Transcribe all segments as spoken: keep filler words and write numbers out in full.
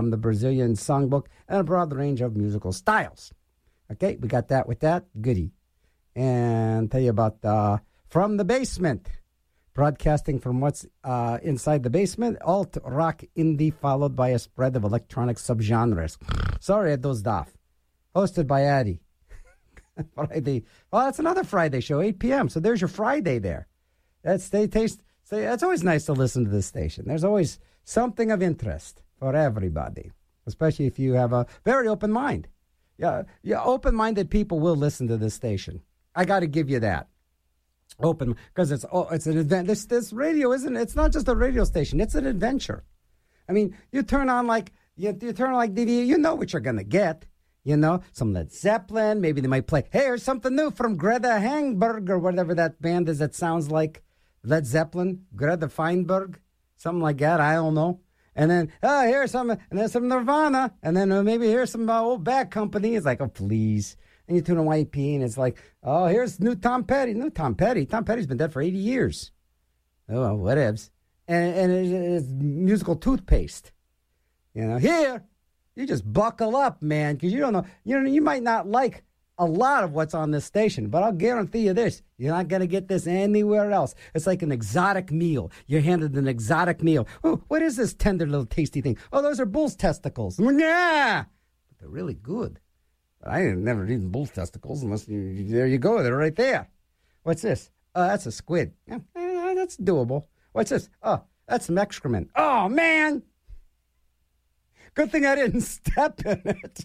from the Brazilian songbook and a broad range of musical styles. Okay, we got that with that. Goody. And tell you about uh, From the Basement. Broadcasting from what's uh, inside the basement. Alt, rock, indie, followed by a spread of electronic subgenres. Sorry I dozed off. Hosted by Addy. Friday. Well, that's another Friday show, eight p.m. So there's your Friday there. That's they taste. Say, it's always nice to listen to this station. There's always something of interest for everybody, especially if you have a very open mind. Yeah, yeah, open-minded people will listen to this station. I got to give you that. Open, because it's oh, it's an event. This this radio isn't. It's not just a radio station. It's an adventure. I mean, you turn on like you, you turn on like D V D. You know what you're gonna get. You know, some Led Zeppelin. Maybe they might play. Hey, here's something new from Greta Hangberg or whatever that band is that sounds like Led Zeppelin. Greta Feinberg, something like that. I don't know. And then oh, here's some, and then some Nirvana, and then uh, maybe here's some uh, old Bad Company. It's like, oh please. And you tune on Y P, and it's like, oh, here's new Tom Petty. New Tom Petty. Tom Petty's been dead for eighty years. Oh, well, whatevs. And, and it, it's musical toothpaste. You know, here, you just buckle up, man, because you don't know. You know, you might not like a lot of what's on this station, but I'll guarantee you this. You're not going to get this anywhere else. It's like an exotic meal. You're handed an exotic meal. Oh, what is this tender little tasty thing? Oh, those are bull's testicles. Yeah. But they're really good. I ain't never eaten bull testicles unless you, there you go. They're right there. What's this? Oh, that's a squid. Yeah, eh, that's doable. What's this? Oh, that's some excrement. Oh, man. Good thing I didn't step in it.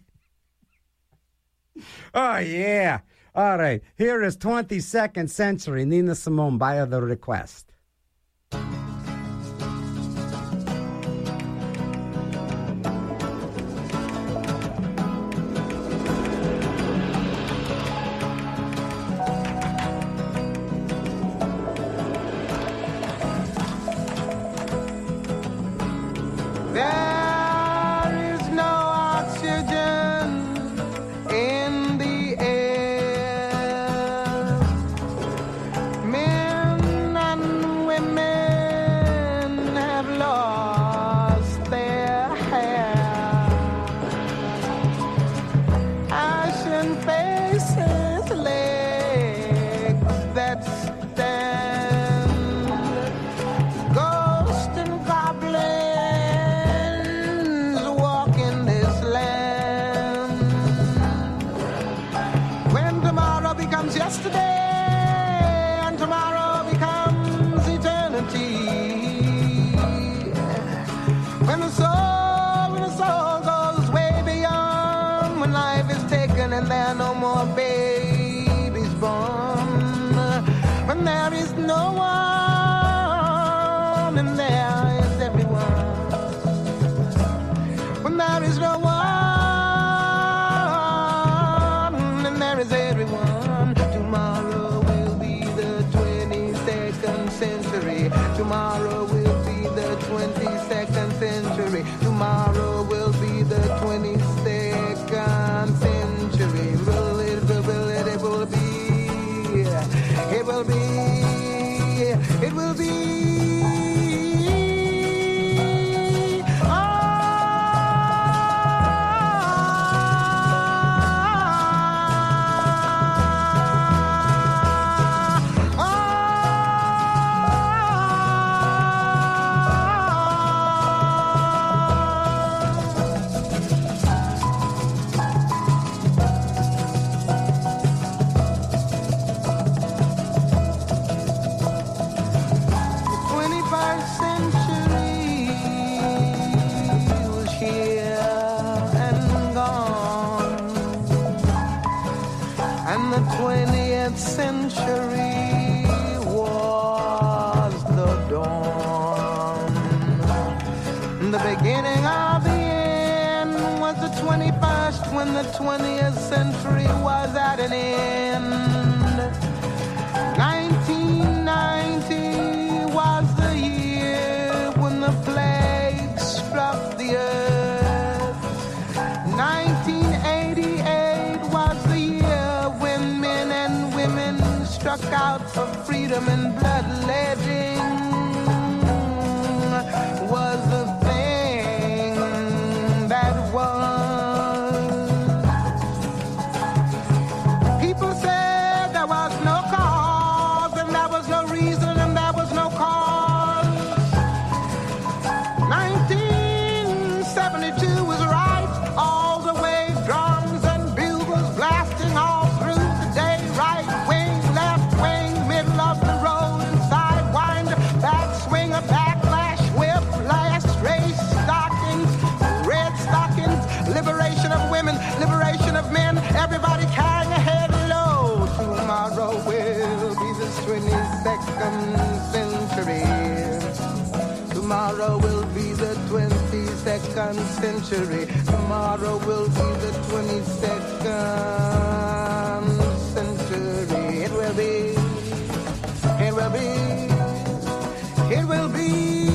Oh, yeah. All right. Here is twenty-second Century, Nina Simone, by the request. twentieth century was at an end. nineteen ninety was the year when the plague struck the earth. nineteen eighty-eight was the year when men and women struck out for freedom, and bloodletting was the thing that twenty-second century. Tomorrow will be the twenty-second century. It will be, it will be, it will be.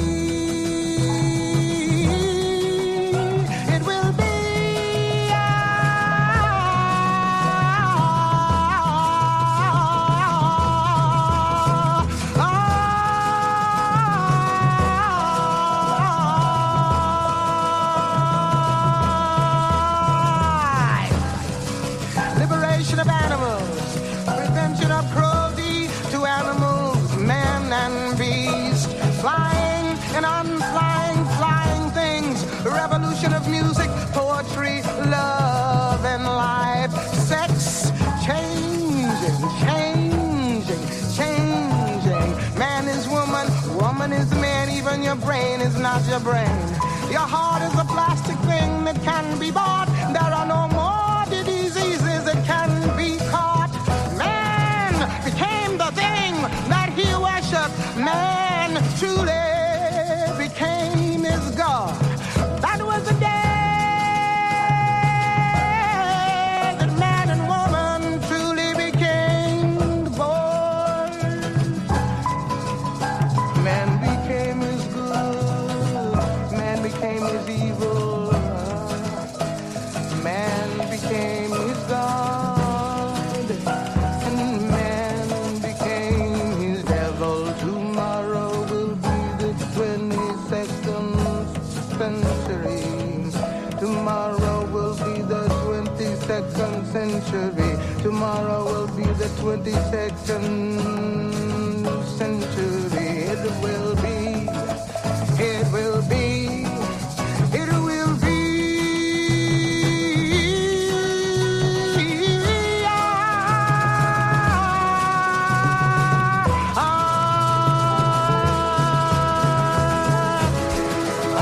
Of music, poetry, love, and life. Sex, changing, changing, changing. Man is woman, woman is man. Even your brain is not your brain. Your heart is a plastic thing that can be bought. There are no more diseases that can be caught. Man became the thing that he worshipped. Man truly became his God. That was the day that man and woman truly became born. Man became his good, man became his evil, man became his God, and man became his devil. Tomorrow will be the twenty-second century. Tomorrow will be the twenty-second century. Tomorrow will be the twenty-second century. It will be, it will be, it will be. Ah, ah,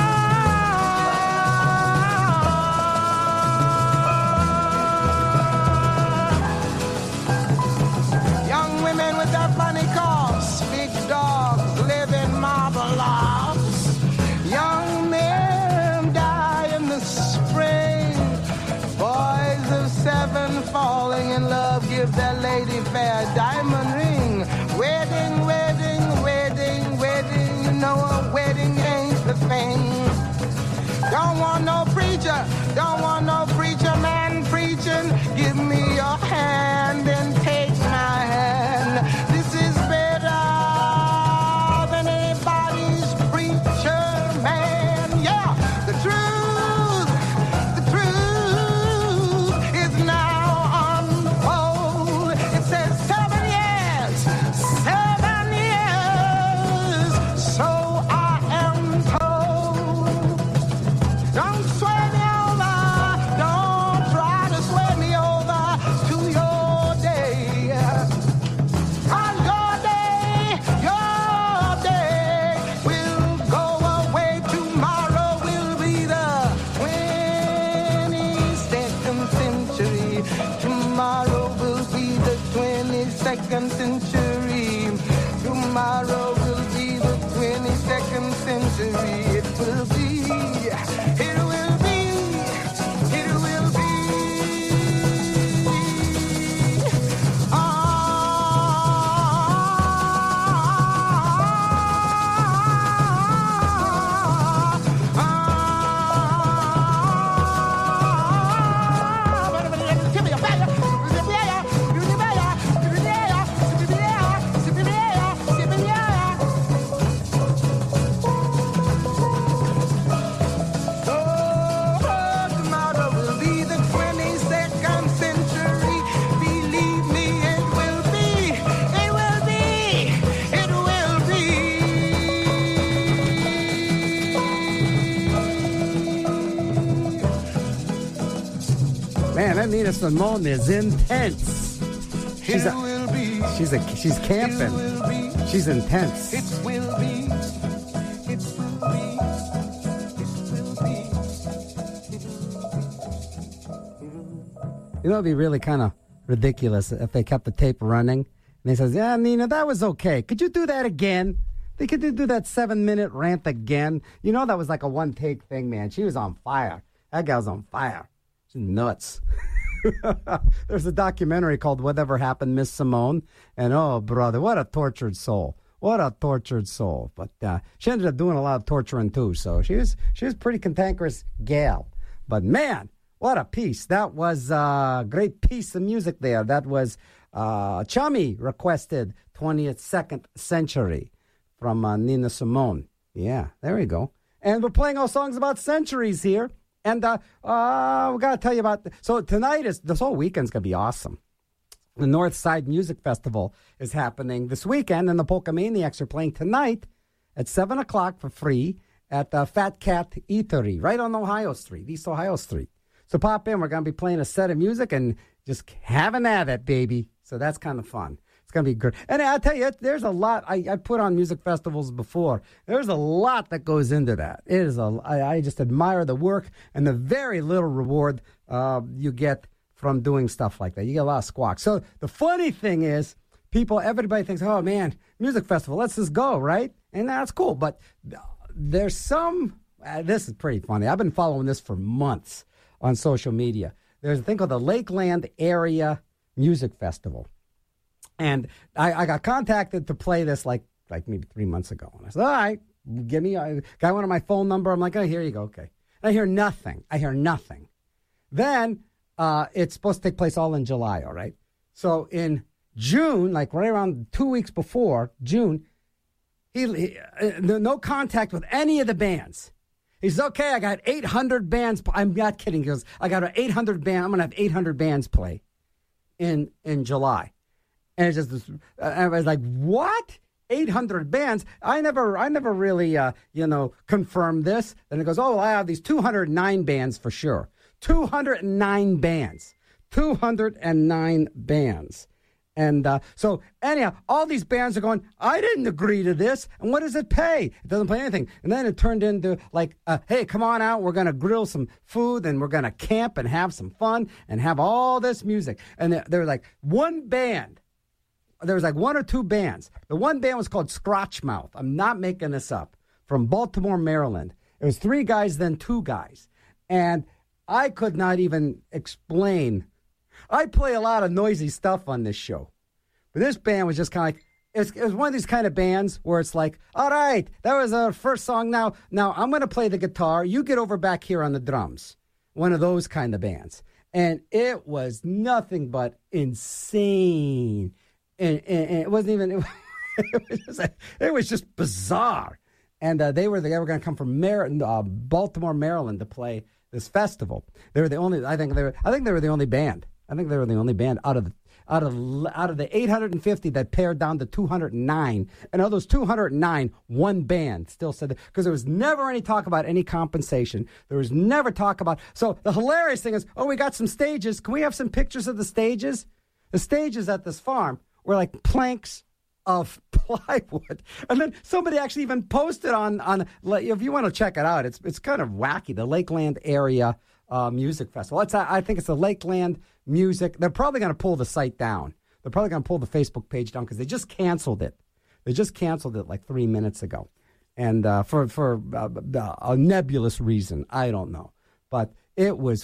falling in love, give their lady fair diamond ring. Wedding, wedding, wedding, wedding. You know a wedding ain't the thing. Don't want no preacher, don't want no preacher man preaching. Give me your hand and take my hand. This is better than anybody's preacher man. Yeah, the truth, the truth is now unfold. It says seven years, seven years, so I am told. Don't sway me over, don't try to sway me over to your day. On your day, your day will go away. Tomorrow will be the twenty-second century. Tomorrow will be the twenty-second century. Tomorrow will be the twenty-second century. It will be. It will be, it will be. Ah, ah, tomorrow will be the twenty-second century. Believe me, it will be, it will be, it will be. Man, that Nina Simone is intense. She's It a, will be, she's a, she's it camping. will be, She's intense. it will be, it will be, it will be. You know, it'd be really kind of ridiculous if they kept the tape running. And he says, yeah, Nina, that was okay. Could you do that again? They could do that seven-minute rant again. You know, that was like a one-take thing, man. She was on fire. That gal was on fire. She's nuts. There's a documentary called Whatever Happened, Miss Simone. And, oh, brother, what a tortured soul. What a tortured soul. But uh, she ended up doing a lot of torturing, too. So she was, she was a pretty cantankerous gal. But, man, what a piece. That was a great piece of music there. That was uh, Chummy requested twentieth second Century from uh, Nina Simone. Yeah, there we go. And we're playing all songs about centuries here. And uh, uh, we got to tell you about... The, so tonight, is this whole weekend's going to be awesome. The North Side Music Festival is happening this weekend, and the Polka Maniacs are playing tonight at seven o'clock for free at the Fat Cat Eatery, right on Ohio Street, East Ohio Street. So pop in. We're going to be playing a set of music and just having at it, baby. So that's kind of fun. It's going to be good. And I'll tell you, there's a lot. I, I put on music festivals before. There's a lot that goes into that. It is a, I, I just admire the work and the very little reward uh, you get from doing stuff like that. You get a lot of squawk. So the funny thing is, people, everybody thinks, oh, man, music festival, let's just go, right? And that's cool. But there's some, uh, this is pretty funny. I've been following this for months on social media. There's a thing called the Lakeland Area Music Festival. And I, I got contacted to play this like like maybe three months ago. And I said, all right, give me, a guy wanted my phone number. I'm like, oh, here you go. Okay. And I hear nothing. I hear nothing. Then uh, it's supposed to take place all in July, all right? So in June, like right around two weeks before June, he, he uh, no contact with any of the bands. He says, okay, I got eight hundred bands. I'm not kidding. He goes, I got an eight hundred band. I'm going to have eight hundred bands play in in July. And it's just this, uh, I was like, what? eight hundred bands? I never I never really, uh, you know, confirmed this. Then it goes, oh, I have these two hundred nine bands for sure. two hundred nine bands. two hundred nine bands. And uh, so, anyhow, all these bands are going, I didn't agree to this. And what does it pay? It doesn't pay anything. And then it turned into like, uh, hey, come on out. We're going to grill some food and we're going to camp and have some fun and have all this music. And there, there was like one band. There was like one or two bands. The one band was called Scratchmouth. I'm not making this up. From Baltimore, Maryland. It was three guys, then two guys. And I could not even explain. I play a lot of noisy stuff on this show. But this band was just kind of like, it was, it was one of these kind of bands where it's like, all right, that was our first song. Now, now I'm going to play the guitar. You get over back here on the drums. One of those kind of bands. And it was nothing but insane. And, and, and it wasn't even, it was just, it was just bizarre. And uh, they were they were going to come from Mar- uh, Baltimore, Maryland to play this festival. They were the only, I think they were, I think they were the only band. I think they were the only band out of the, out of out of the eight hundred fifty that pared down to two hundred nine. And of those two hundred nine, one band still said that, because there was never any talk about any compensation. There was never talk about, so the hilarious thing is, oh, we got some stages. Can we have some pictures of the stages? The stages at this farm were like planks of plywood. And then somebody actually even posted on, on if you want to check it out, it's it's kind of wacky, the Lakeland Area uh, Music Festival. It's, I think it's the Lakeland Music. They're probably going to pull the site down. They're probably going to pull the Facebook page down because they just canceled it. They just canceled it like three minutes ago. And uh, for, for uh, a nebulous reason, I don't know. But it was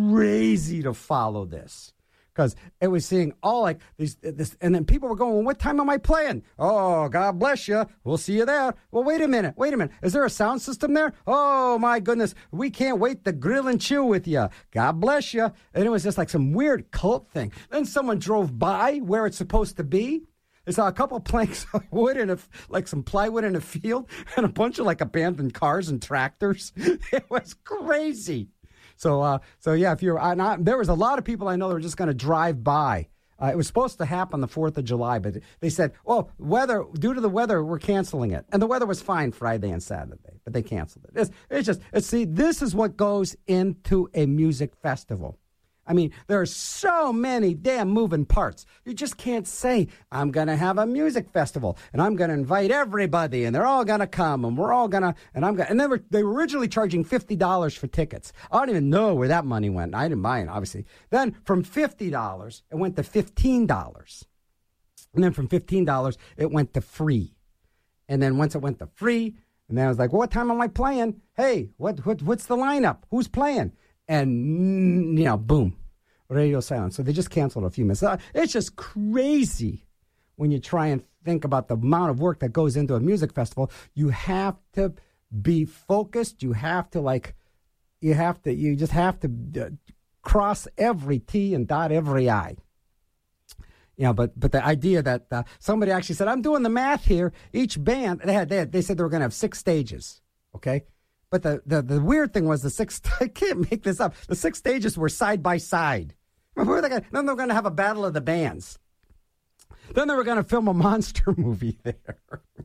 crazy to follow this. Because it was seeing all like these, this, and then people were going, well, what time am I playing? Oh, God bless you. We'll see you there. Well, wait a minute. Wait a minute. Is there a sound system there? Oh, my goodness. We can't wait to grill and chill with you. God bless you. And it was just like some weird cult thing. Then someone drove by where it's supposed to be. They saw a couple planks of wood and a, like some plywood in a field and a bunch of like abandoned cars and tractors. It was crazy. So, uh, so yeah, if you're, uh, not, there was a lot of people I know that were just going to drive by. Uh, it was supposed to happen the fourth of July, but they said, oh, weather, due to the weather, we're canceling it. And the weather was fine Friday and Saturday, but they canceled it. It's, it's just, it's, see, this is what goes into a music festival. I mean, there are so many damn moving parts. You just can't say, I'm going to have a music festival, and I'm going to invite everybody, and they're all going to come, and we're all going to, and I'm going, and they were, they were originally charging fifty dollars for tickets. I don't even know where that money went. I didn't buy it, obviously. Then from fifty dollars, it went to fifteen dollars. And then from fifteen dollars, it went to free. And then once it went to free, and then I was like, well, what time am I playing? Hey, what, what what's the lineup? Who's playing? And, you know, boom, radio silence. So they just canceled a few minutes. It's just crazy when you try and think about the amount of work that goes into a music festival. You have to be focused. You have to, like, you have to, you just have to uh, cross every T and dot every I. You know, but but the idea that uh, somebody actually said, I'm doing the math here. Each band, they had, they, had, they said they were going to have six stages, okay? But the, the, the weird thing was the six, I can't make this up, the six stages were side by side. Remember, they got, then they were going to have a battle of the bands. Then they were going to film a monster movie there.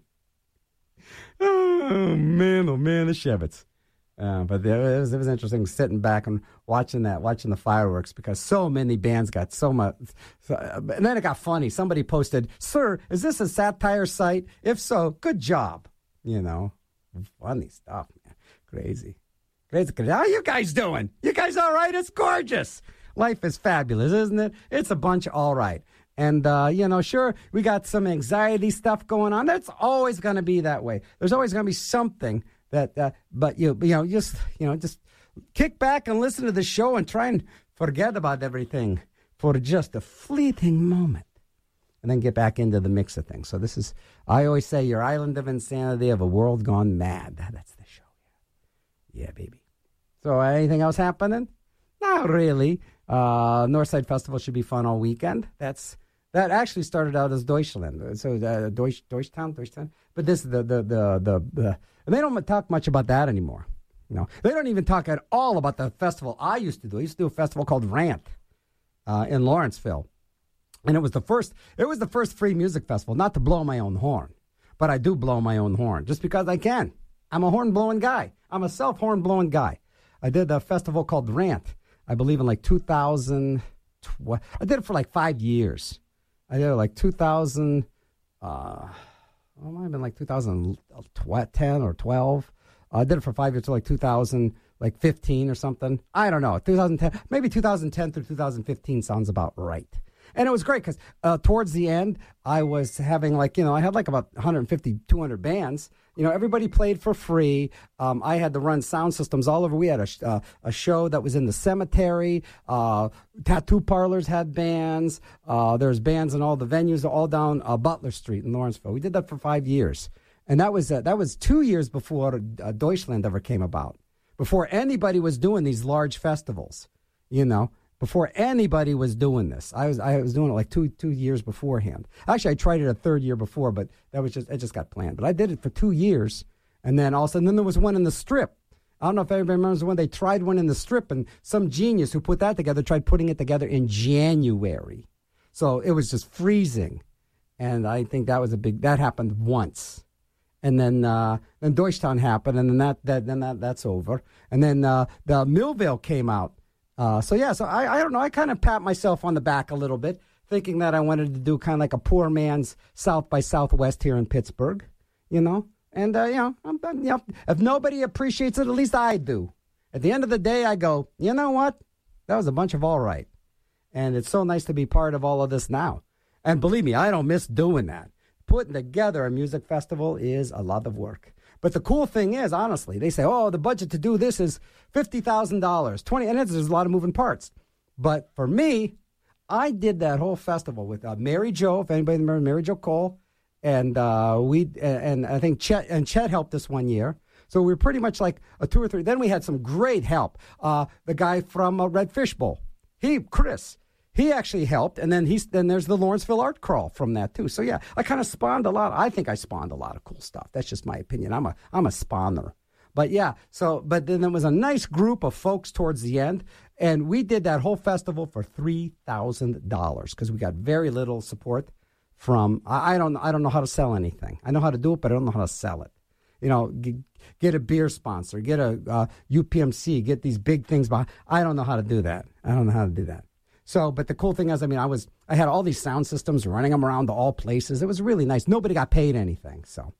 Oh, man, oh, man, the Shevitz. Uh, but it was, it was interesting sitting back and watching that, watching the fireworks, because so many bands got so much. So, and then it got funny. Somebody posted, "Sir, is this a satire site? If so, good job." You know, funny stuff, man. Crazy. Crazy. How are you guys doing? You guys all right? It's gorgeous. Life is fabulous, isn't it? It's a bunch of all right. And, uh, you know, sure, we got some anxiety stuff going on. That's always going to be that way. There's always going to be something that, uh, but, you, you know, just, you know, just kick back and listen to the show and try and forget about everything for just a fleeting moment. And then get back into the mix of things. So this is, I always say, your island of insanity of a world gone mad. That's the show. Yeah, yeah, baby. So uh, anything else happening? Not really. Uh, Northside Festival should be fun all weekend. That's that actually started out as Deutschland. So uh, Deutsch, Deutschtown, Deutschtown. But this the the the the, the and they don't talk much about that anymore. You know, they don't even talk at all about the festival I used to do. I used to do a festival called Rant uh, in Lawrenceville. And it was the first it was the first free music festival, not to blow my own horn, but I do blow my own horn just because I can. I'm a horn-blowing guy. I'm a self-horn-blowing guy. I did a festival called Rant, I believe in like two thousand twelve. I did it for like five years. I did it like two thousand, uh, well, it might have been like two thousand ten or twelve. I did it for five years till like two thousand, like fifteen or something. I don't know, two thousand ten, maybe two thousand ten through two thousand fifteen sounds about right. And it was great because uh, towards the end, I was having like, you know, I had like about one hundred fifty, two hundred bands. You know, everybody played for free. Um, I had to run sound systems all over. We had a, uh, a show that was in the cemetery. Uh, tattoo parlors had bands. Uh, There's bands in all the venues, all down uh, Butler Street in Lawrenceville. We did that for five years. And that was uh, that was two years before uh, Deutschland ever came about, before anybody was doing these large festivals, you know. Before anybody was doing this, I was I was doing it like two two years beforehand. Actually, I tried it a third year before, but that was just it just got planned. But I did it for two years, and then all of a sudden, then there was one in the Strip. I don't know if everybody remembers when they tried one in the Strip, and some genius who put that together tried putting it together in January, so it was just freezing, and I think that was a big that happened once, and then uh, then Deutschtown happened, and then that that then that that's over, and then uh, the Millville came out. Uh, so, yeah, so I, I don't know. I kind of pat myself on the back a little bit, thinking that I wanted to do kind of like a poor man's South by Southwest here in Pittsburgh, you know. And, uh, you know, I'm, you know, if nobody appreciates it, at least I do. At the end of the day, I go, you know what? That was a bunch of all right. And it's so nice to be part of all of this now. And believe me, I don't miss doing that. Putting together a music festival is a lot of work. But the cool thing is, honestly, they say, oh, the budget to do this is fifty thousand dollars, twenty, and there's a lot of moving parts. But for me, I did that whole festival with uh, Mary Jo, if anybody remembers Mary Jo Cole, and uh, we and I think Chet and Chet helped us one year. So we were pretty much like a two or three. Then we had some great help. Uh, the guy from uh, Red Fish Bowl, he Chris. He actually helped, and then he's then there's the Lawrenceville Art Crawl from that too. So yeah, I kind of spawned a lot. I think I spawned a lot of cool stuff. That's just my opinion. I'm a I'm a spawner, but yeah. So but then there was a nice group of folks towards the end, and we did that whole festival for three thousand dollars because we got very little support from. I, I don't I don't know how to sell anything. I know how to do it, but I don't know how to sell it. You know, g- get a beer sponsor, get a uh, U P M C, get these big things behind. I don't know how to do that. I don't know how to do that. So, but the cool thing is, I mean, I was, I had all these sound systems, running them around to all places. It was really nice. Nobody got paid anything. So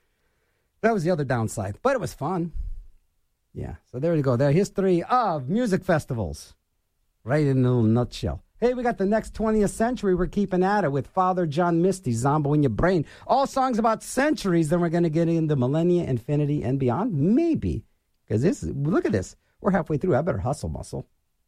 that was the other downside, but it was fun. Yeah. So there you go. The history of music festivals, right in a little nutshell. Hey, we got the next twentieth century. We're keeping at it with Father John Misty, Zombo in Your Brain. All songs about centuries. Then we're going to get into millennia, infinity, and beyond. Maybe. Because this, look at this. We're halfway through. I better hustle, muscle.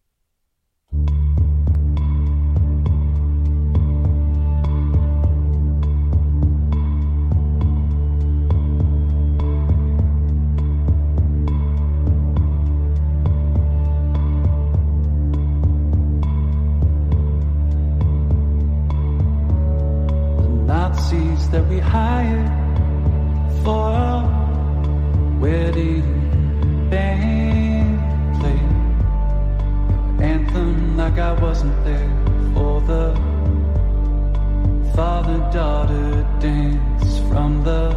Nazis that we hired for a wedding band play anthem like I wasn't there for the father-daughter dance from the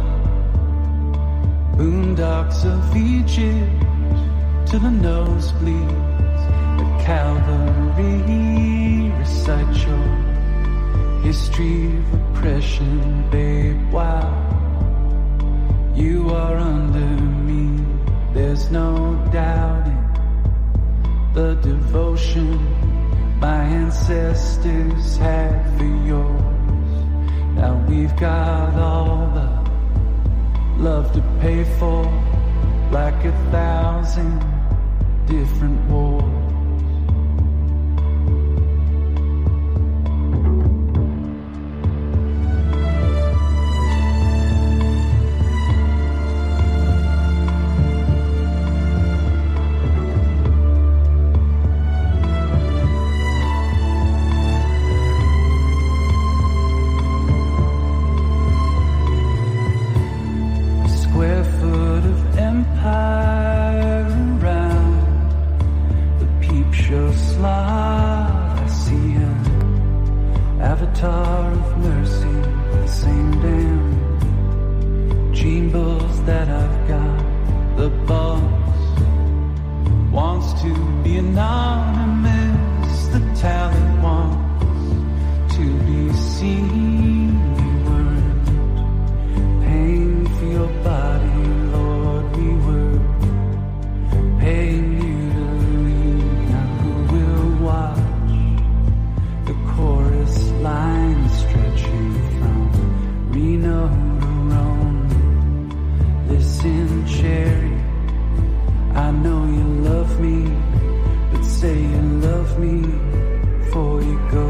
boondocks of Egypt to the nosebleeds at Calvary. Recite your history of oppression, babe, while you are under me. There's no doubting the devotion my ancestors had for yours. Now we've got all the love to pay for, like a thousand different wars. Avatar of mercy, the same damn gene bulls that I've got. The boss wants to be anonymous, the talent wants to be seen. You weren't paying for your body, Lord, we were paying you to leave. Now who will watch the chorus line stretching from Reno to Rome? Listen, Cherry, I know you love me, but say you love me before you go.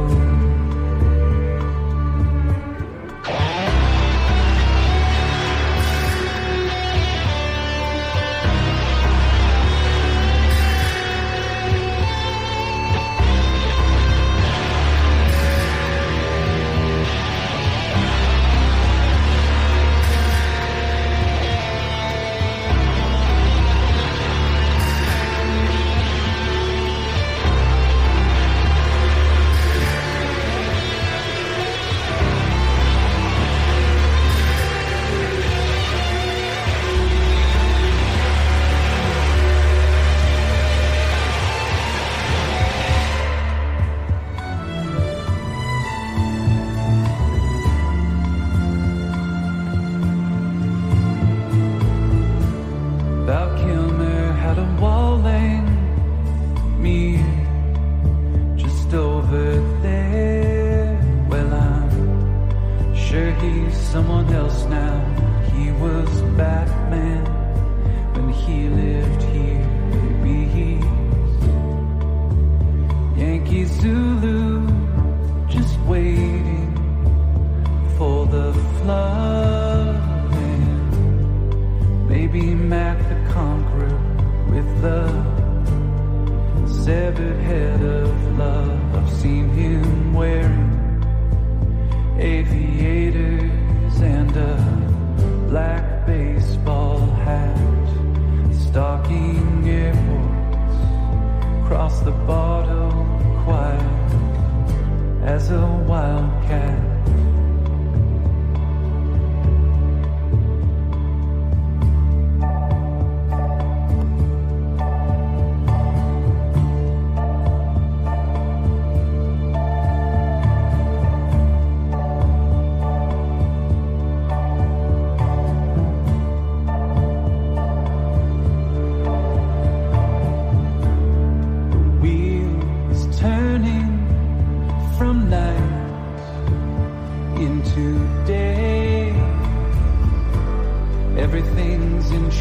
We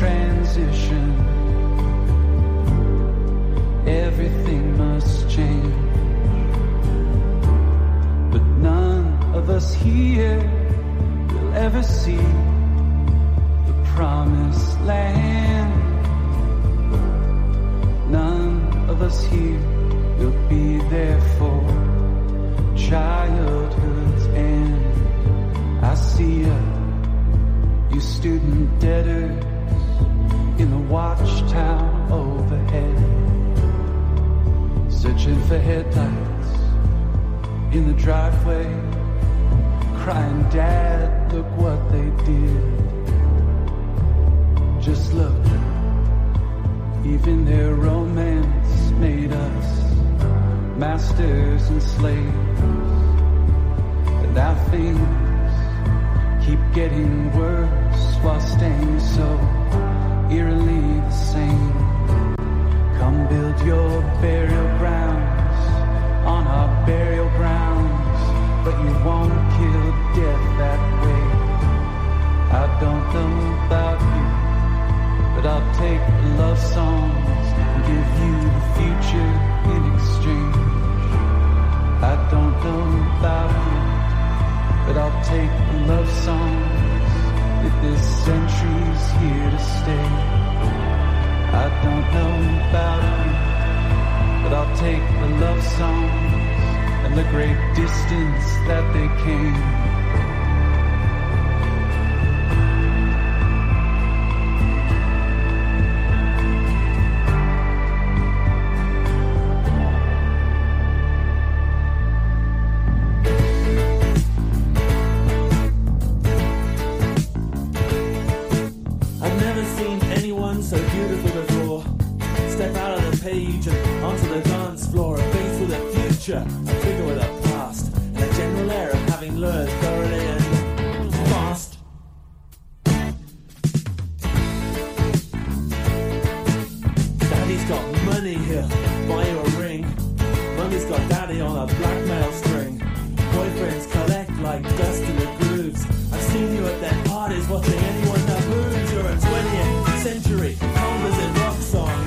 transition. Everything must change, but none of us here will ever see the promised land. None of us here will be there for childhood's end. I see you, you student debtors in the watchtower overhead, searching for headlights in the driveway, crying, Dad, look what they did. Just look, even their romance made us masters and slaves. And now things keep getting worse while staying so eerily the same. Come build your burial grounds on our burial grounds, but you won't kill death that way. I don't know about you, but I'll take love songs and give you the future in exchange. I don't know about you, but I'll take love songs if this century's here to stay. I don't know about you, but I'll take the love songs and the great distance that they came. So beautiful before. Step out of the page and onto the dance floor. A face with a future, a figure with a past, and a general air of having learned thoroughly and fast. Daddy's got money, he'll buy you a ring. Mummy's got daddy on a blackmail string. Boyfriends collect like dust in the grooves. I've seen you at their parties watching anyone that moves. You're a twentieth century composite rock song.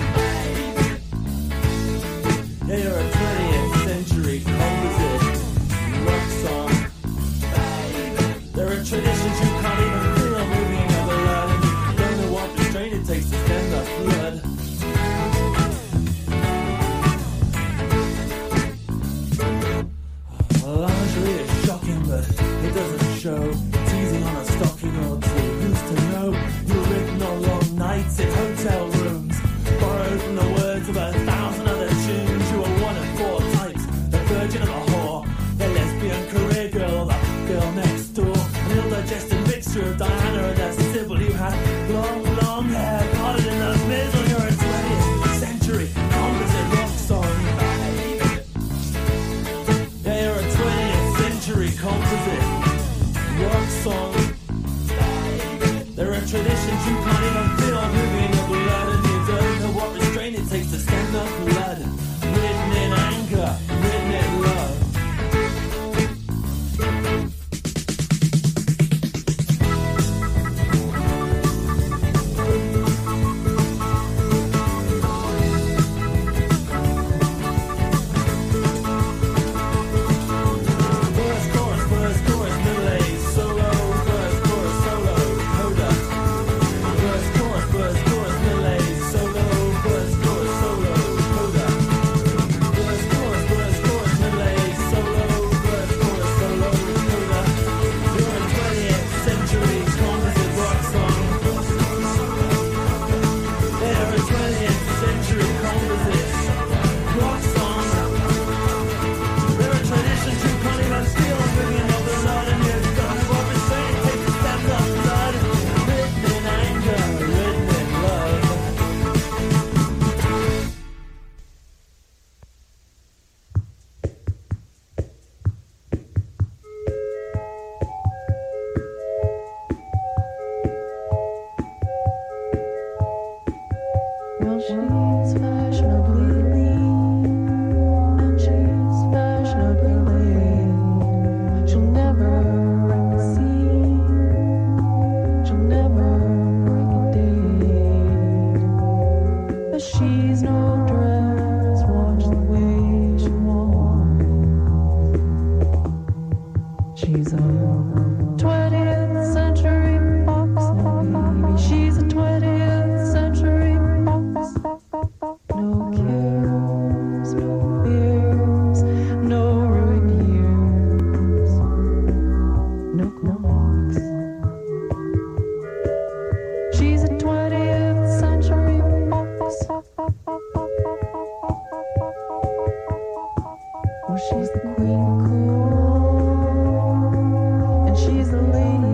Yeah, you're a twentieth century composite rock song. There are traditions you can't even feel moving in the blood, and you don't know what the strain it takes to stem the flood. Lingerie is shocking, but it doesn't show. Teasing on a stocking or two. Who's to know? You're written on long nights in hotel rooms, borrowed from the words of a thousand other tunes. You were one of Well, she's the queen cool, and she's the lady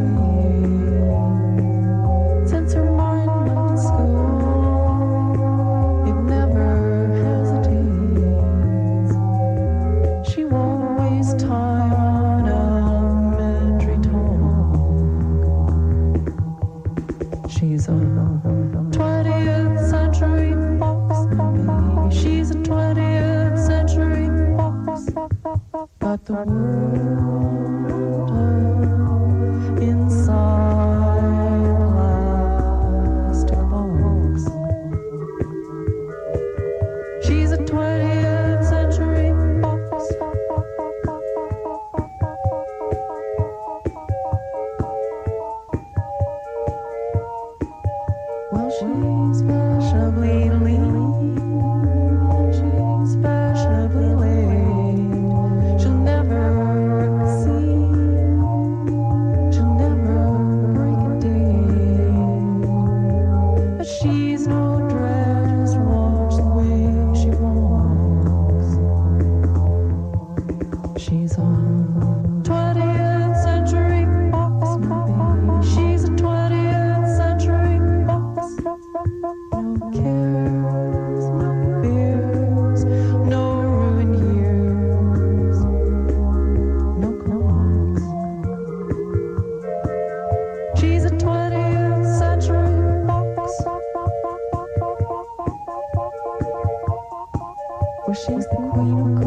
queen. Since her mind went to school, it never hesitates. She won't waste time on elementary talk. She's a twentieth century fox, baby. She's a twentieth century fox. Got the world inside a plastic box. She's a twentieth century fox. Well, she's fashionably lean, she's fashionably late. She'll never work the scene, she'll never break a date. But she's no dread, just watch the way she walks. She's a twentieth century fox, my baby. She's a twentieth century fox. No cares, no fears, no ruined years, no clocks. She's a twentieth century fox. Well, she's the queen of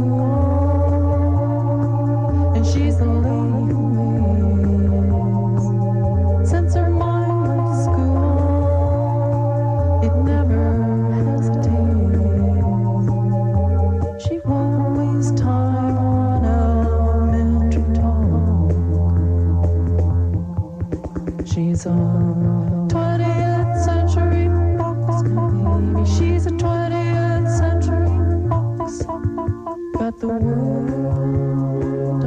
cool, and she's the lady who waits. Since her mind went to school, it never hesitates. She won't waste time on elementary talk. She's a twentieth century fox, my baby. She's a twentieth century fox. Got the world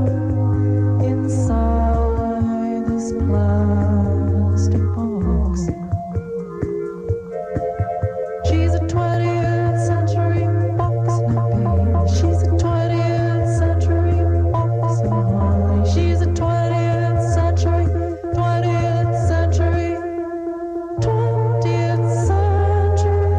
inside this plastic box. She's a twentieth century fox, my baby. She's a twentieth century fox, honey. She's a twentieth century, twentieth century, twentieth century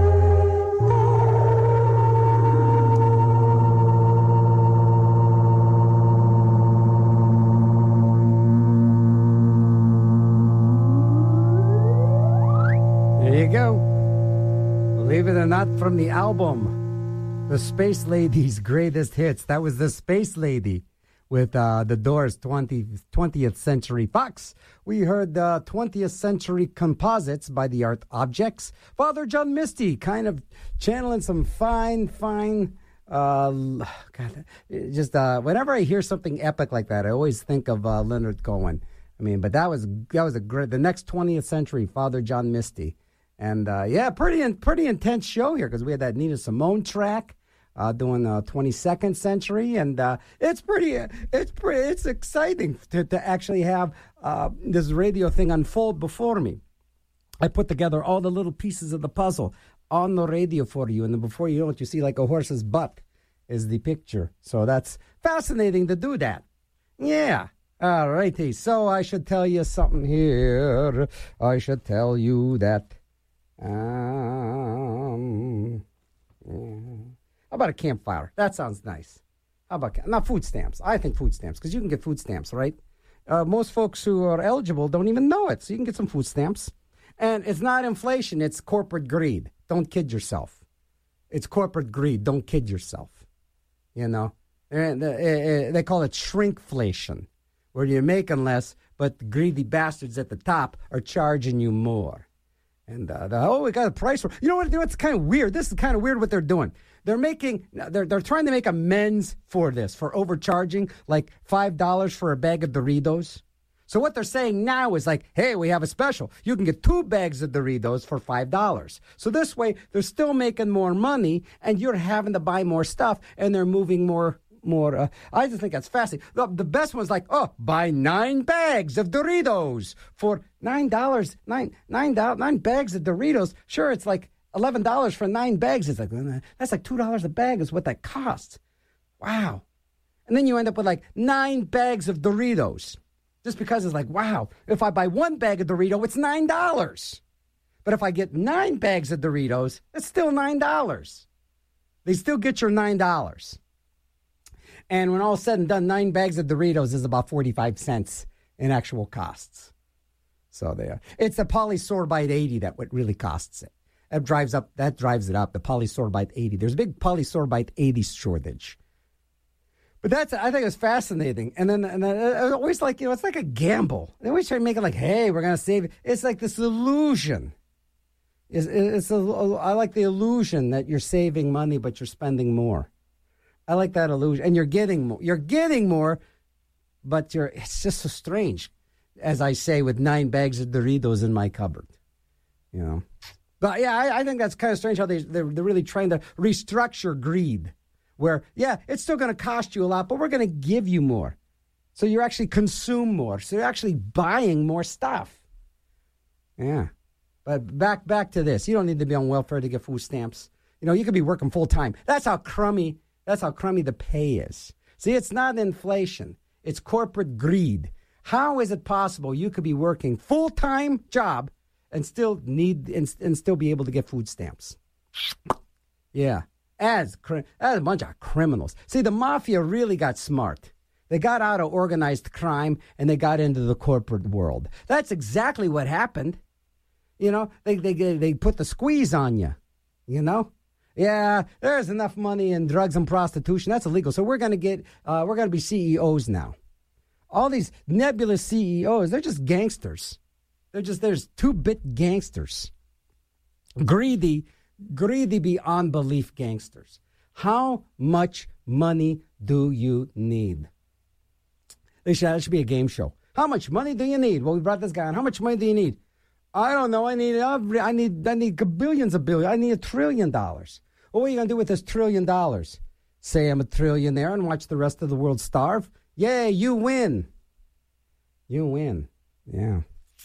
There you go. Believe it or not, from the album, The Space Lady's Greatest Hits. That was The Space Lady with uh, the Doors' twentieth, twentieth Century Fox. We heard uh, twentieth Century Composites by the Art Objects. Father John Misty kind of channeling some fine, fine... Uh, God, just uh, whenever I hear something epic like that, I always think of uh, Leonard Cohen. I mean, but that was that was a great... The next twentieth century, Father John Misty. And, uh, yeah, pretty pretty intense show here because we had that Nina Simone track uh, doing uh, twenty-second century. And uh, it's pretty, it's pretty, it's exciting to, to actually have uh, this radio thing unfold before me. I put together all the little pieces of the puzzle on the radio for you. And then before you know it, you see like a horse's butt is the picture. So that's fascinating to do that. Yeah. All righty. So I should tell you something here. I should tell you that. Um, yeah. How about a campfire? That sounds nice. How about, not food stamps. I think food stamps, because you can get food stamps, right? Uh, most folks who are eligible don't even know it, so you can get some food stamps. And it's not inflation, it's corporate greed. Don't kid yourself. It's corporate greed. Don't kid yourself. You know? And, uh, uh, they call it shrinkflation, where you're making less, but the greedy bastards at the top are charging you more. And, uh, the, oh, we got a price for... You know what? It's kind of weird. This is kind of weird what they're doing. They're making... They're, they're trying to make amends for this, for overcharging, like five dollars for a bag of Doritos. So what they're saying now is like, hey, we have a special. You can get two bags of Doritos for five dollars. So this way, they're still making more money, and you're having to buy more stuff, and they're moving more... More, uh, I just think that's fascinating. The, the best one's like, oh, buy nine bags of Doritos for nine dollars. Nine, nine, nine bags of Doritos. Sure, it's like eleven dollars for nine bags. It's like that's like two dollars a bag is what that costs. Wow. And then you end up with like nine bags of Doritos. Just because it's like, wow, if I buy one bag of Dorito, it's nine dollars. But if I get nine bags of Doritos, it's still nine dollars. They still get your nine dollars. And when all is said and done, nine bags of Doritos is about forty-five cents in actual costs. So there. It's the Polysorbite eighty that what really costs it. That drives up. That drives it up. The Polysorbite eighty. There's a big Polysorbite eighty shortage. But that's, I think it's fascinating. And then, and then it's always like, you know, it's like a gamble. They always try to make it like, hey, we're going to save it. It's like this illusion. It's, it's a, I like the illusion that you're saving money, but you're spending more. I like that illusion. And you're getting more. You're getting more, but you're, it's just so strange. As I say, with nine bags of Doritos in my cupboard. You know. But yeah, I, I think that's kind of strange how they, they're, they're really trying to restructure greed. Where, yeah, it's still going to cost you a lot, but we're going to give you more. So you actually consume more. So you're actually buying more stuff. Yeah. But back back to this. You don't need to be on welfare to get food stamps. You know, you could be working full time. That's how crummy, that's how crummy the pay is. See, it's not inflation. It's corporate greed. How is it possible you could be working full-time job and still need and, and still be able to get food stamps? Yeah. As, as a bunch of criminals. See, the mafia really got smart. They got out of organized crime and they got into the corporate world. That's exactly what happened. You know, they they they put the squeeze on you. You know, yeah, there's enough money in drugs and prostitution. That's illegal. So we're gonna get uh, we're gonna be C E Os now. All these nebulous C E Os, they're just gangsters. They're just there's two-bit gangsters. Greedy. Greedy beyond belief gangsters. How much money do you need? They should, that should be a game show. How much money do you need? Well, we brought this guy on. How much money do you need? I don't know. I need I need I need billions of billions. I need a trillion dollars. Well, what are you gonna do with this trillion dollars? Say I'm a trillionaire and watch the rest of the world starve? Yay, you win. You win. Yeah.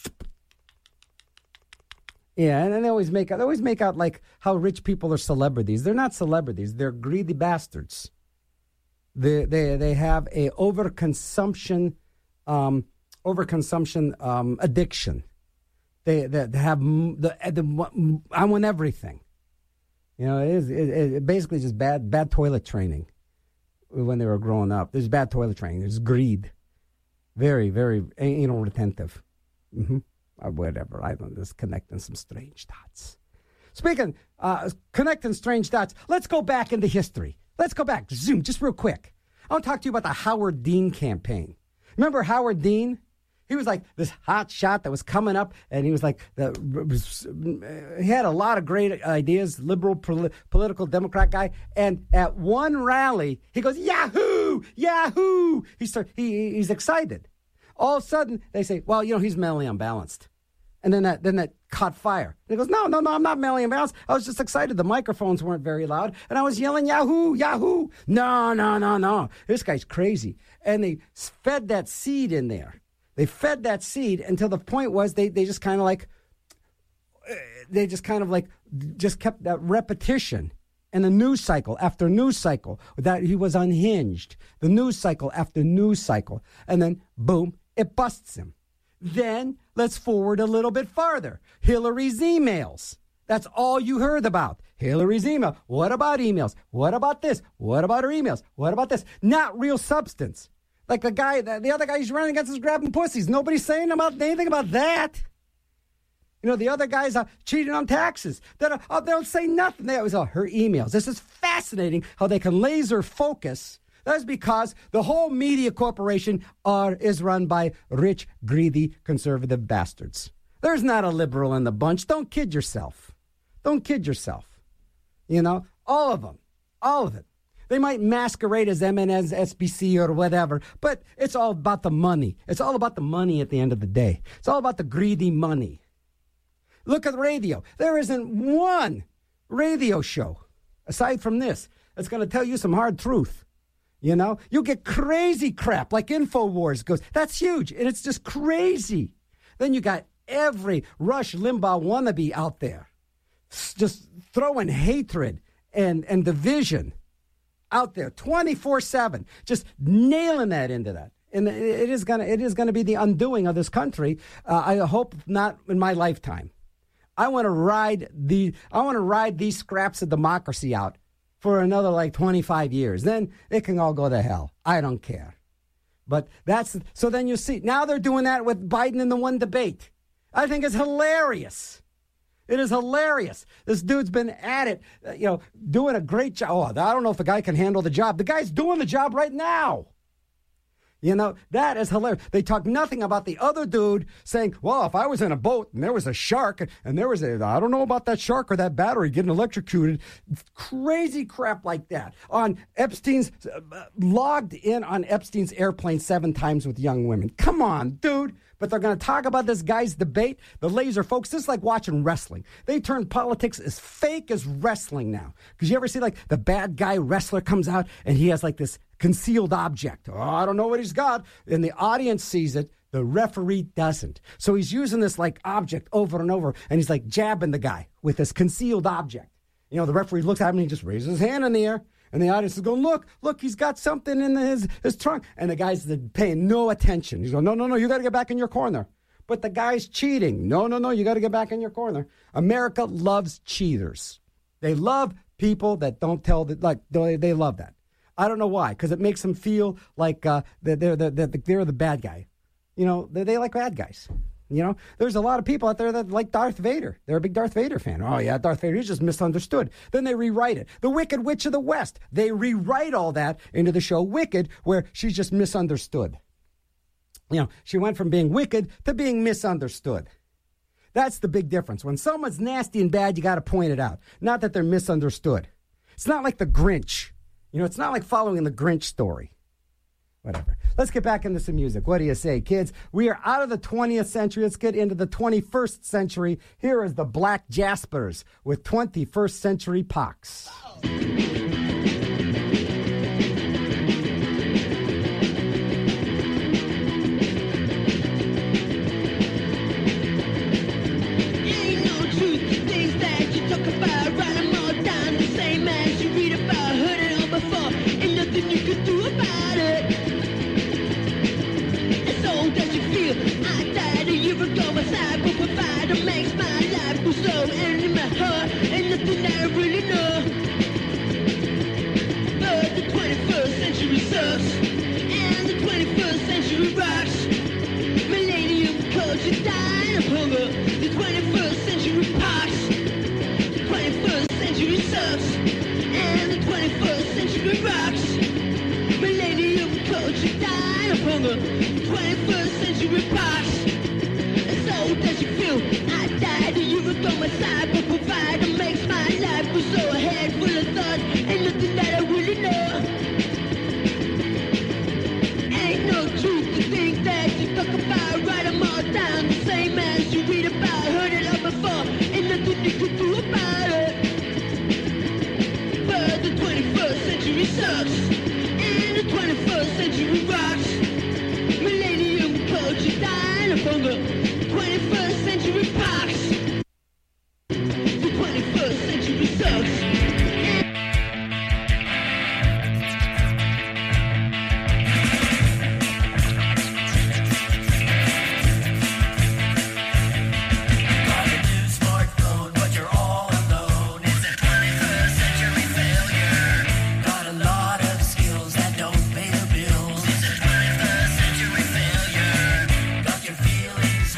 Yeah, and they always make out, they always make out like how rich people are celebrities. They're not celebrities. They're greedy bastards. They they they have a overconsumption, um, overconsumption um, addiction. They, they they have the, the I want everything. You know, it is it, it basically just bad bad toilet training when they were growing up. There's bad toilet training. There's greed. Very very anal retentive. Mm-hmm. Or whatever. I don't know, just connecting some strange dots. Speaking, uh, connecting strange dots, let's go back into history. Let's go back. Zoom, just real quick. I want to talk to you about the Howard Dean campaign. Remember Howard Dean? He was like this hot shot that was coming up, and he was like, the, he had a lot of great ideas, liberal pol- political Democrat guy. And at one rally, he goes, Yahoo! Yahoo! He start, he, he's excited. All of a sudden, they say, well, you know, he's mentally unbalanced. And then that then that caught fire. And he goes, no, no, no, I'm not mentally unbalanced. I was just excited. The microphones weren't very loud. And I was yelling, Yahoo, Yahoo. No, no, no, no. This guy's crazy. And they fed that seed in there. They fed that seed until the point was they, they just kind of like, they just kind of like, just kept that repetition. And the news cycle after news cycle, that he was unhinged. The news cycle after news cycle. And then, boom, it busts him. Then, let's forward a little bit farther. Hillary's emails. That's all you heard about. Hillary's email. What about emails? What about this? What about her emails? What about this? Not real substance. Like the guy, the, the other guy he's running against is grabbing pussies. Nobody's saying about anything about that. You know, the other guys are cheating on taxes. They don't, oh, they don't say nothing. That was uh, her emails. This is fascinating how they can laser focus. That's because the whole media corporation are, is run by rich, greedy, conservative bastards. There's not a liberal in the bunch. Don't kid yourself. Don't kid yourself. You know, all of them. All of it. They might masquerade as M N S, S B C, or whatever, but it's all about the money. It's all about the money at the end of the day. It's all about the greedy money. Look at the radio. There isn't one radio show, aside from this, that's going to tell you some hard truth. You know, you get crazy crap like InfoWars goes. That's huge. And it's just crazy. Then you got every Rush Limbaugh wannabe out there just throwing hatred and, and division. out there twenty-four seven, just nailing that into that. And it is gonna it is gonna be the undoing of this country. Uh, I hope not in my lifetime. I want to ride the I want to ride these scraps of democracy out for another like twenty-five years. Then it can all go to hell. I don't care. But that's so. Then you see now they're doing that with Biden in the one debate. I think it's hilarious. It is hilarious. This dude's been at it, uh, you know, doing a great job. Oh, I don't know if the guy can handle the job. The guy's doing the job right now. You know, that is hilarious. They talk nothing about the other dude saying, well, if I was in a boat and there was a shark and there was a, I don't know about that shark or that battery getting electrocuted. Crazy crap like that. On Epstein's, uh, logged in on Epstein's airplane seven times with young women. Come on, dude. But they're going to talk about this guy's debate. The laser folks, this is like watching wrestling. They turn politics as fake as wrestling now. Because you ever see like the bad guy wrestler comes out and he has like this concealed object. Oh, I don't know what he's got. And the audience sees it. The referee doesn't. So he's using this like object over and over. And he's like jabbing the guy with this concealed object. You know, the referee looks at him and he just raises his hand in the air. And the audience is going, look, look, he's got something in his, his trunk. And the guy's paying no attention. He's going, no, no, no, you got to get back in your corner. But the guy's cheating. No, no, no, you got to get back in your corner. America loves cheaters. They love people that don't tell, the, like, they, they love that. I don't know why, because it makes them feel like uh, they're, they're, they're, they're the bad guy. You know, they, they like bad guys. You know, there's a lot of people out there that like Darth Vader. They're a big Darth Vader fan. Oh, yeah, Darth Vader, he's just misunderstood. Then they rewrite it. The Wicked Witch of the West. They rewrite all that into the show Wicked, where she's just misunderstood. You know, she went from being wicked to being misunderstood. That's the big difference. When someone's nasty and bad, you got to point it out. Not that they're misunderstood. It's not like the Grinch. You know, it's not like following the Grinch story. Whatever. Let's get back into some music. What do you say, kids? We are out of the twentieth century. Let's get into the twenty-first century. Here is the Black Jaspers with twenty-first Century Pox. twenty-first century pox. So does you feel I died a year ago? My cyber provider makes my life go so a head full of thought and nothing that I really know. Ain't no truth to think that you talk about. Write them all down the same as you read about. Heard it all before and nothing you could do about it. But the twenty-first century sucks and the twenty-first century rocks. Millennium culture dying of hunger. twenty-first century pox. The twenty-first century sucks. Feelings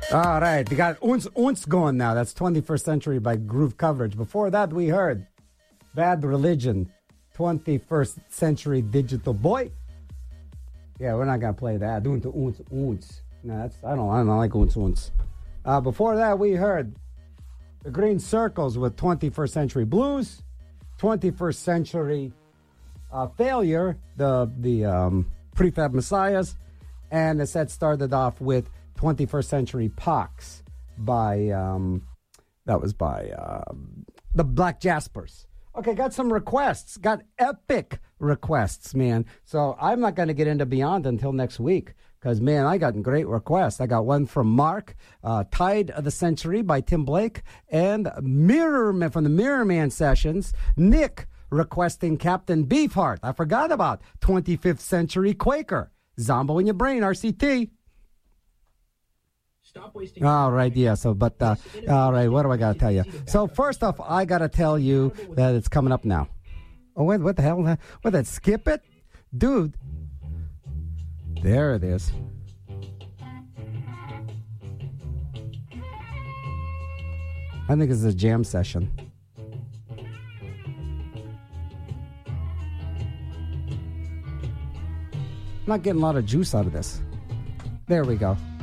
All right, we got Unz Unz going now. That's twenty-first Century by Groove Coverage. Before that, we heard Bad Religion, twenty-first Century Digital Boy. Yeah, we're not gonna play that. Unz Unz Unz. No, that's I don't I don't like Unz Unz. Uh, before that, we heard the Green Circles with twenty-first Century Blues, twenty-first Century uh, Failure, the the um, Prefab Messiahs, and the set started off with twenty-first Century Pox by, um, that was by uh, the Black Jaspers. Okay, got some requests. Got epic requests, man. So I'm not going to get into Beyond until next week because, man, I got great requests. I got one from Mark, uh, Tide of the Century by Tim Blake, and Mirror Man from the Mirror Man Sessions, Nick requesting Captain Beefheart. I forgot about twenty-fifth Century Quaker. Zombo in your brain, R C T. Stop wasting. All right, yeah. So, but uh, all right, what do I got to tell you? So, first off, I got to tell you that it's coming up now. Oh, wait, what the hell? What that? Skip it, dude. There it is. I think it's a jam session. Not getting a lot of juice out of this. There we go.